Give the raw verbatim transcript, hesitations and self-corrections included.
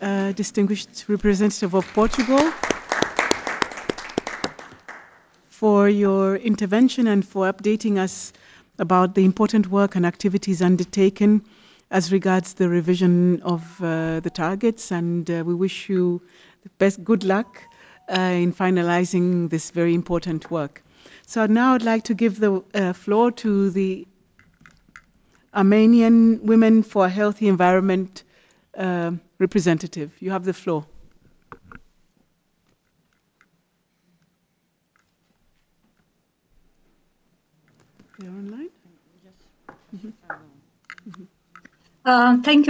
uh, distinguished representative of Portugal, for your intervention and for updating us about the important work and activities undertaken as regards the revision of uh, the targets. And uh, we wish you the best good luck uh, in finalizing this very important work. So now I'd like to give the uh, floor to the Armenian Women for a Healthy Environment uh, representative. You have the floor. They're online? Uh, thank you.